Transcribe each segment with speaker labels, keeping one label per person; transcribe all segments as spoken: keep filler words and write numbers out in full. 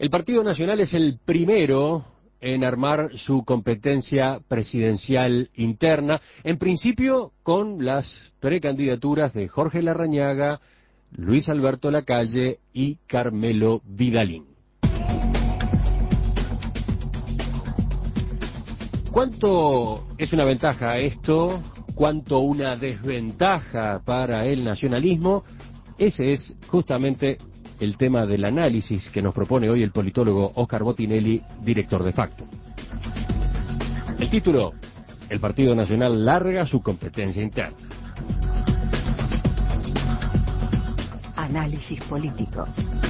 Speaker 1: El Partido Nacional es el primero en armar su competencia presidencial interna, en principio con las precandidaturas de Jorge Larrañaga, Luis Alberto Lacalle y Carmelo Vidalín. ¿Cuánto es una ventaja esto? ¿Cuánto una desventaja para el nacionalismo? Ese es justamente el tema del análisis que nos propone hoy el politólogo Óscar Botinelli, director de Factum. El título: El Partido Nacional larga su competencia interna.
Speaker 2: Análisis político.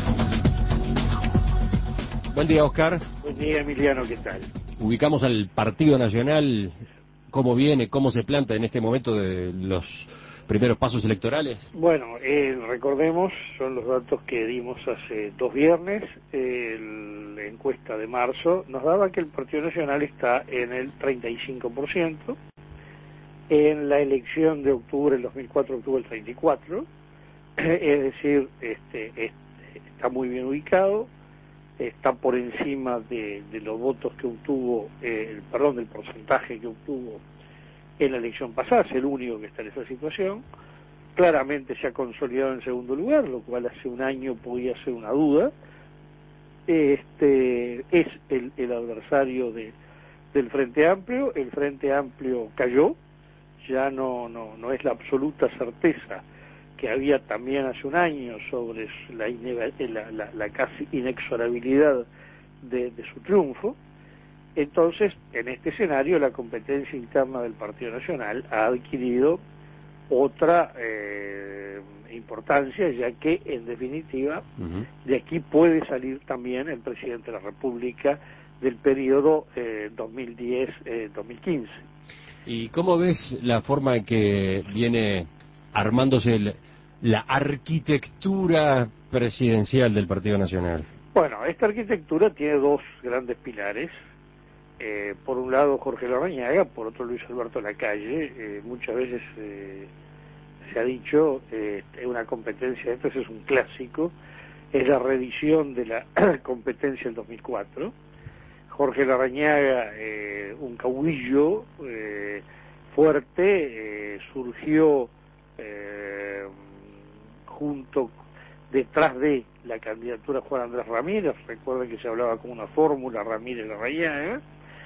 Speaker 1: Buen día, Óscar.
Speaker 3: Buen día, Emiliano, ¿qué tal?
Speaker 1: Ubicamos al Partido Nacional, cómo viene, cómo se planta en este momento de los primeros pasos electorales.
Speaker 3: Bueno, eh, recordemos, son los datos que dimos hace dos viernes, eh, la encuesta de marzo nos daba que el Partido Nacional está en el treinta y cinco por ciento, en la elección de octubre del dos mil cuatro obtuvo el treinta y cuatro por ciento, es decir, este, este, está muy bien ubicado, está por encima de, de los votos que obtuvo, eh, el, perdón, del porcentaje que obtuvo en la elección pasada, es el único que está en esa situación. Claramente se ha consolidado en segundo lugar, lo cual hace un año podía ser una duda. Este es el, el adversario de, del Frente Amplio. El Frente Amplio cayó, ya no, no, no es la absoluta certeza que había también hace un año sobre la, la, la, la casi inexorabilidad de, de su triunfo. Entonces, en este escenario, la competencia interna del Partido Nacional ha adquirido otra eh, importancia, ya que, en definitiva, uh-huh. de aquí puede salir también el presidente de la República del periodo eh, dos mil diez dos mil quince.
Speaker 1: ¿Y cómo ves la forma en que viene armándose el, la arquitectura presidencial del Partido Nacional?
Speaker 3: Bueno, esta arquitectura tiene dos grandes pilares. Eh, por un lado Jorge Larrañaga, por otro Luis Alberto Lacalle. Eh, muchas veces eh, se ha dicho, eh, una competencia, esto es un clásico, es la reedición de la competencia del dos mil cuatro. Jorge Larrañaga, eh, un caudillo eh, fuerte, eh, surgió eh, junto, detrás de la candidatura de Juan Andrés Ramírez. Recuerden que se hablaba como una fórmula Ramírez-Larrañaga.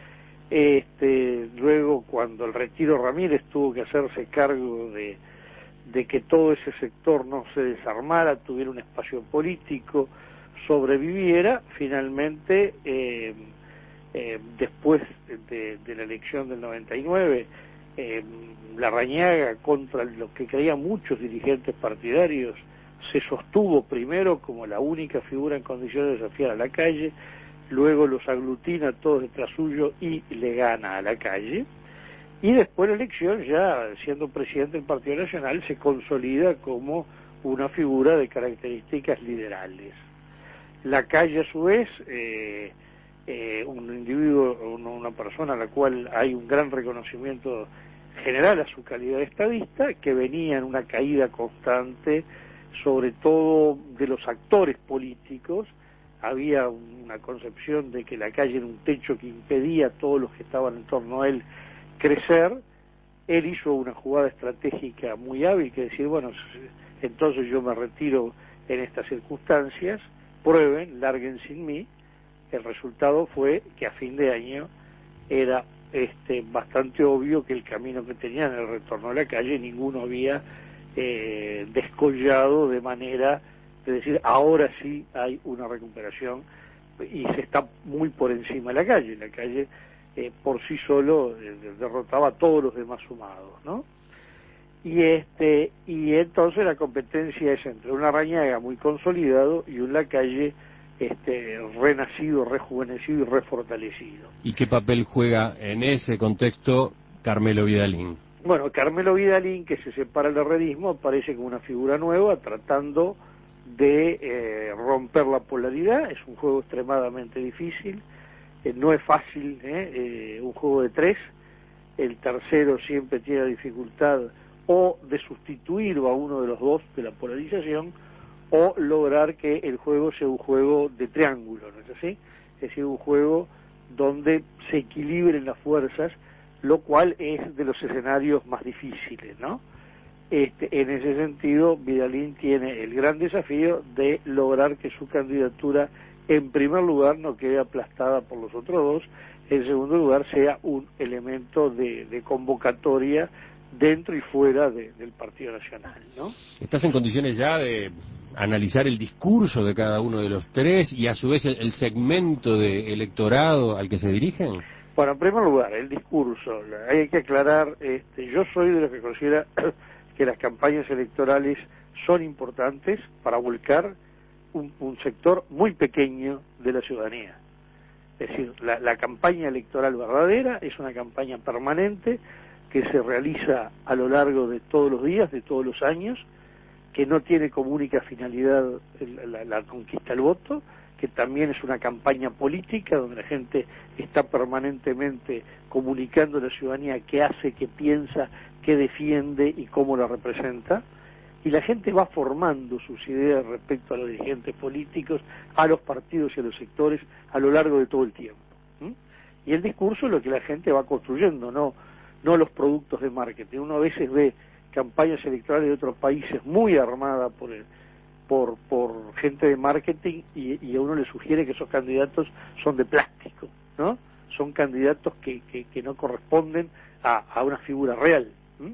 Speaker 3: Este, luego, cuando el retiro Ramírez tuvo que hacerse cargo de, de que todo ese sector no se desarmara, tuviera un espacio político, sobreviviera, finalmente, eh, eh, después de, de la elección del noventa y nueve, eh, Larrañaga, contra lo que creían muchos dirigentes partidarios, se sostuvo primero como la única figura en condiciones de desafiar a Lacalle, luego los aglutina todos detrás suyo y le gana a Lacalle, y después de la elección, ya siendo presidente del Partido Nacional, se consolida como una figura de características liderales. Lacalle, a su vez, eh, eh, un individuo, una persona a la cual hay un gran reconocimiento general a su calidad de estadista, que venía en una caída constante, sobre todo de los actores políticos. Había una concepción de que Lacalle era un techo que impedía a todos los que estaban en torno a él crecer. Él hizo una jugada estratégica muy hábil, que decir, bueno, entonces yo me retiro en estas circunstancias, prueben, larguen sin mí. El resultado fue que a fin de año era este bastante obvio que el camino que tenían en el retorno a Lacalle, ninguno había eh, descollado de manera de decir, ahora sí hay una recuperación, y se está muy por encima de Lacalle. Lacalle eh, por sí solo eh, derrotaba a todos los demás sumados, ¿no? Y este y entonces la competencia es entre un Larrañaga muy consolidado y un Lacalle este renacido, rejuvenecido y refortalecido.
Speaker 1: ¿Y qué papel juega en ese contexto Carmelo Vidalín?
Speaker 3: Bueno, Carmelo Vidalín, que se separa del herrerismo, aparece como una figura nueva, tratando de eh, romper la polaridad. Es un juego extremadamente difícil, eh, no es fácil, eh, eh, un juego de tres, el tercero siempre tiene la dificultad o de sustituir a uno de los dos de la polarización, o lograr que el juego sea un juego de triángulo, ¿no es así? Es decir, un juego donde se equilibren las fuerzas, lo cual es de los escenarios más difíciles, ¿no? Este, en ese sentido, Vidalín tiene el gran desafío de lograr que su candidatura, en primer lugar, no quede aplastada por los otros dos, en segundo lugar, sea un elemento de, de convocatoria dentro y fuera de, del Partido Nacional, ¿no?
Speaker 1: ¿Estás en condiciones ya de analizar el discurso de cada uno de los tres y a su vez el, el segmento de electorado al que se dirigen?
Speaker 3: Bueno, en primer lugar, el discurso. Hay que aclarar, este, yo soy de los que considera que las campañas electorales son importantes para volcar un, un sector muy pequeño de la ciudadanía. Es decir, la, la campaña electoral verdadera es una campaña permanente que se realiza a lo largo de todos los días, de todos los años, que no tiene como única finalidad la, la conquista del voto, que también es una campaña política donde la gente está permanentemente comunicando a la ciudadanía qué hace, qué piensa, qué defiende y cómo la representa, y la gente va formando sus ideas respecto a los dirigentes políticos, a los partidos y a los sectores a lo largo de todo el tiempo. ¿Mm? Y el discurso es lo que la gente va construyendo, no, no los productos de marketing. Uno a veces ve campañas electorales de otros países muy armadas por el, por por gente de marketing y, y a uno le sugiere que esos candidatos son de plástico, ¿no? Son candidatos que, que, que no corresponden a, a una figura real. ¿Mm?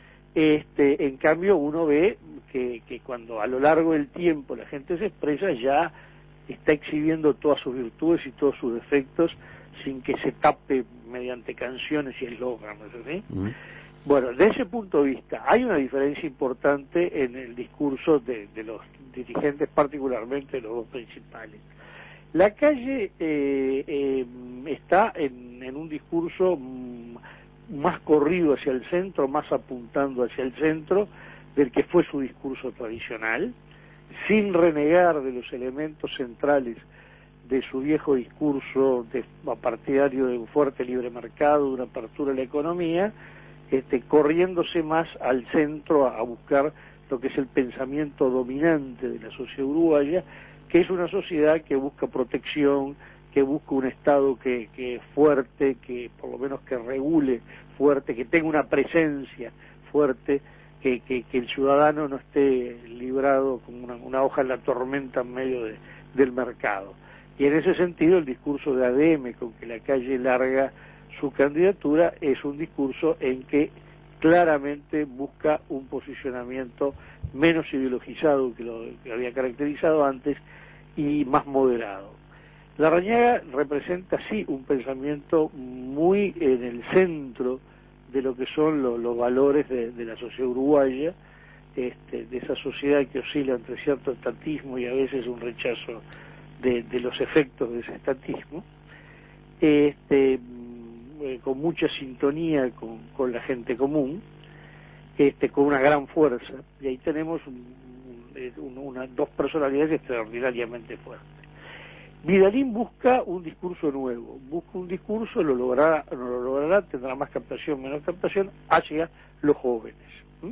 Speaker 3: Este, en cambio uno ve que, que cuando a lo largo del tiempo la gente se expresa, ya está exhibiendo todas sus virtudes y todos sus defectos sin que se tape mediante canciones y eslogan, ¿no es así? Mm. Bueno, de ese punto de vista hay una diferencia importante en el discurso de, de los dirigentes, particularmente de los dos principales. La Calle eh, eh, está en, en un discurso mmm, más corrido hacia el centro, más apuntando hacia el centro del que fue su discurso tradicional, sin renegar de los elementos centrales de su viejo discurso de partidario de un fuerte libre mercado, de una apertura a la economía, este, corriéndose más al centro a, a buscar lo que es el pensamiento dominante de la sociedad uruguaya, que es una sociedad que busca protección, que busca un Estado que, que es fuerte, que por lo menos que regule fuerte, que tenga una presencia fuerte, que, que, que el ciudadano no esté librado como una, una hoja en la tormenta en medio de, del mercado. Y en ese sentido el discurso de A D M con que la Calle larga su candidatura es un discurso en que claramente busca un posicionamiento menos ideologizado que lo que había caracterizado antes y más moderado. Larrañaga representa sí un pensamiento muy en el centro de lo que son lo, los valores de, de la sociedad uruguaya, este, de esa sociedad que oscila entre cierto estatismo y a veces un rechazo de, de los efectos de ese estatismo, este, eh, con mucha sintonía con, con la gente común, este, con una gran fuerza, y ahí tenemos un, un, una, dos personalidades extraordinariamente fuertes. Vidalín busca un discurso nuevo, busca un discurso, lo logrará, no lo logrará, tendrá más captación, menos captación, hacia los jóvenes. ¿Mm?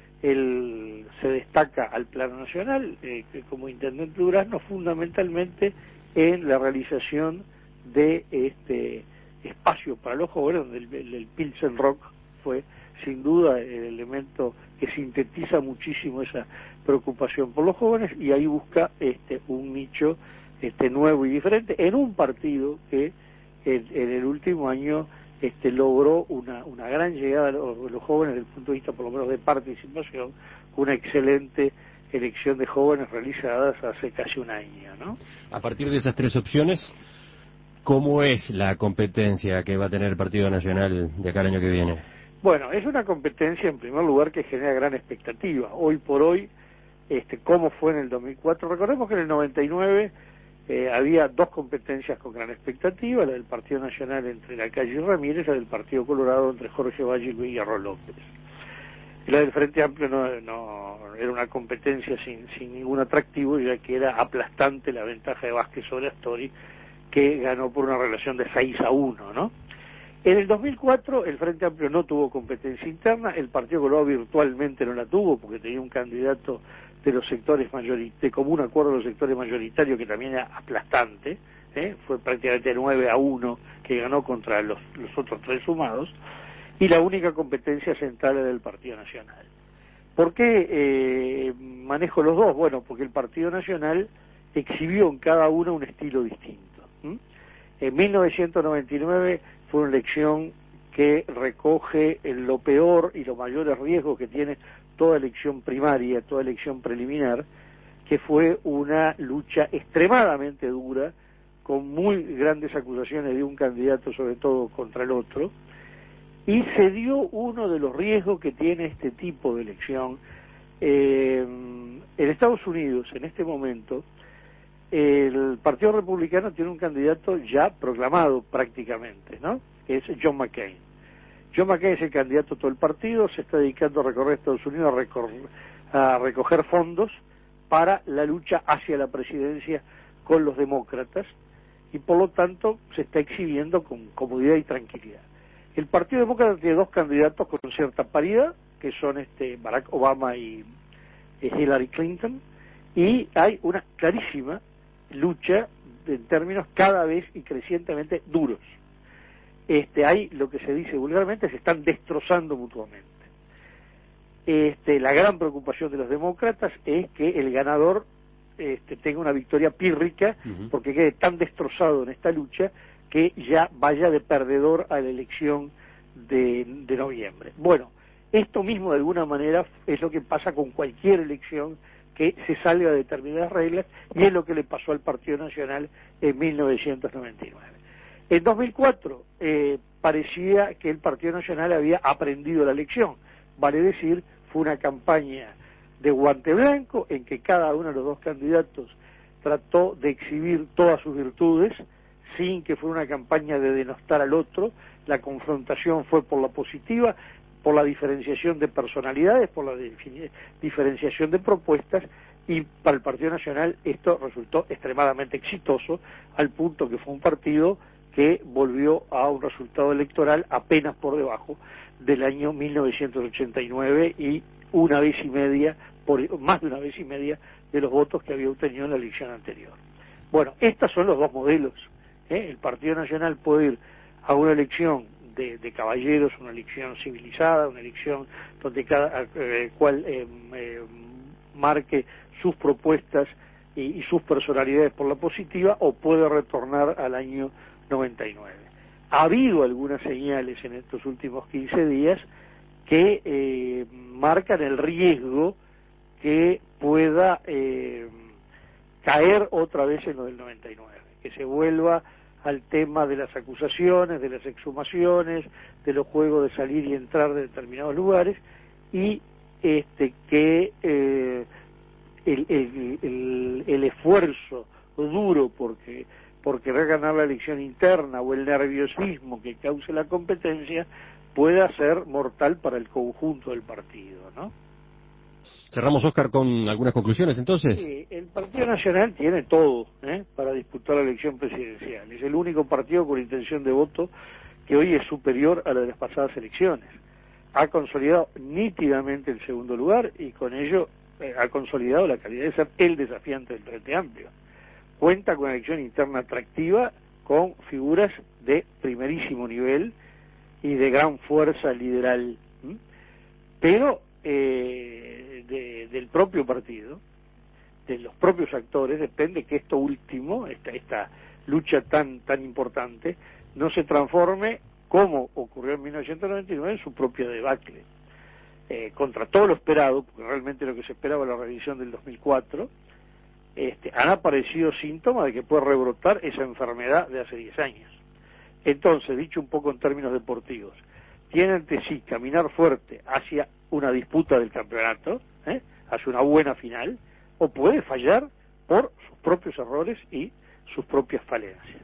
Speaker 3: Él se destaca al plano nacional, eh, que como intendente de Durazno, fundamentalmente en la realización de este espacio para los jóvenes, donde el, el, el Pilsen Rock fue sin duda el elemento que sintetiza muchísimo esa preocupación por los jóvenes, y ahí busca este un nicho este nuevo y diferente en un partido que en, en el último año este logró una una gran llegada a los, a los jóvenes desde el punto de vista por lo menos de participación, una excelente elección de jóvenes realizadas hace casi un año, ¿no?
Speaker 1: A partir de esas tres opciones, ¿cómo es la competencia que va a tener el Partido Nacional de acá el año que viene?
Speaker 3: Bueno, es una competencia en primer lugar que genera gran expectativa. Hoy por hoy, este, ¿cómo fue en el dos mil cuatro? Recordemos que en el noventa y nueve eh, había dos competencias con gran expectativa, la del Partido Nacional entre la Calle y Ramírez, la del Partido Colorado entre Jorge Valle y Luis Guillermo López. La del Frente Amplio no, no era una competencia sin, sin ningún atractivo, ya que era aplastante la ventaja de Vázquez sobre Astori, que ganó por una relación de seis a uno, ¿no? En el dos mil cuatro el Frente Amplio no tuvo competencia interna, el Partido Colorado virtualmente no la tuvo porque tenía un candidato de los sectores mayoritarios, de común acuerdo de los sectores mayoritarios, que también era aplastante, ¿eh? Fue prácticamente nueve a uno que ganó contra los, los otros tres sumados, y la única competencia central era del Partido Nacional. ¿Por qué eh, manejo los dos? Bueno, porque el Partido Nacional exhibió en cada uno un estilo distinto. ¿Mm? En mil novecientos noventa y nueve fue una elección que recoge lo peor y los mayores riesgos que tiene toda elección primaria, toda elección preliminar, que fue una lucha extremadamente dura, con muy grandes acusaciones de un candidato, sobre todo contra el otro, y se dio uno de los riesgos que tiene este tipo de elección. Eh, en Estados Unidos, en este momento, el Partido Republicano tiene un candidato ya proclamado prácticamente, ¿no?, que es John McCain. John McCain es el candidato de todo el partido, se está dedicando a recorrer Estados Unidos, a, recorrer, a recoger fondos para la lucha hacia la presidencia con los demócratas, y por lo tanto se está exhibiendo con comodidad y tranquilidad. El Partido Demócrata tiene dos candidatos con cierta paridad, que son este Barack Obama y Hillary Clinton, y hay una clarísima lucha en términos cada vez y crecientemente duros. Este, hay lo que se dice vulgarmente, se están destrozando mutuamente. Este, la gran preocupación de los demócratas es que el ganador este, tenga una victoria pírrica, uh-huh. porque quede tan destrozado en esta lucha que ya vaya de perdedor a la elección de, de noviembre. Bueno, esto mismo de alguna manera es lo que pasa con cualquier elección que se salga de determinadas reglas, y es lo que le pasó al Partido Nacional en mil novecientos noventa y nueve. En dos mil cuatro eh, parecía que el Partido Nacional había aprendido la lección, vale decir, fue una campaña de guante blanco en que cada uno de los dos candidatos trató de exhibir todas sus virtudes sin que fuera una campaña de denostar al otro. La confrontación fue por la positiva, por la diferenciación de personalidades, por la diferenciación de propuestas, y para el Partido Nacional esto resultó extremadamente exitoso, al punto que fue un partido que volvió a un resultado electoral apenas por debajo del año mil novecientos ochenta y nueve, y una vez y media, por, más de una vez y media de los votos que había obtenido en la elección anterior. Bueno, estos son los dos modelos, ¿eh? El Partido Nacional puede ir a una elección de, de caballeros, una elección civilizada, una elección donde cada eh, cual eh, eh, marque sus propuestas y, y sus personalidades por la positiva, o puede retornar al año noventa y nueve. Ha habido algunas señales en estos últimos quince días que eh, marcan el riesgo que pueda eh, caer otra vez en lo del noventa y nueve, que se vuelva al tema de las acusaciones, de las exhumaciones, de los juegos de salir y entrar de determinados lugares, y este que eh, el, el, el, el esfuerzo duro porque por querer ganar la elección interna, o el nerviosismo que cause la competencia, pueda ser mortal para el conjunto del partido, ¿no?
Speaker 1: Cerramos, Óscar, con algunas conclusiones, entonces.
Speaker 3: Sí, el Partido Nacional tiene todo ¿eh? para disputar la elección presidencial. Es el único partido con intención de voto que hoy es superior a la de las pasadas elecciones. Ha consolidado nítidamente el segundo lugar, y con ello eh, ha consolidado la calidad de ser el desafiante del Frente Amplio. Cuenta con una elección interna atractiva, con figuras de primerísimo nivel y de gran fuerza liberal, ¿m? pero eh, de, del propio partido, de los propios actores, depende que esto último, esta, esta lucha tan tan importante, no se transforme, como ocurrió en mil novecientos noventa y nueve, en su propia debacle. Eh, contra todo lo esperado, porque realmente lo que se esperaba la revisión del dos mil cuatro, Este, han aparecido síntomas de que puede rebrotar esa enfermedad de hace diez años. Entonces, dicho un poco en términos deportivos, tiene ante sí caminar fuerte hacia una disputa del campeonato, ¿eh? hacia una buena final, o puede fallar por sus propios errores y sus propias falencias.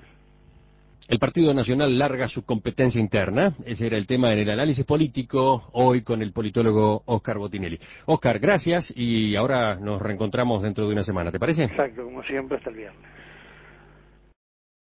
Speaker 1: El Partido Nacional larga su competencia interna. Ese era el tema en el análisis político, hoy con el politólogo Óscar Botinelli. Óscar, gracias, y ahora nos reencontramos dentro de una semana, ¿te parece?
Speaker 3: Exacto, como siempre, hasta el viernes.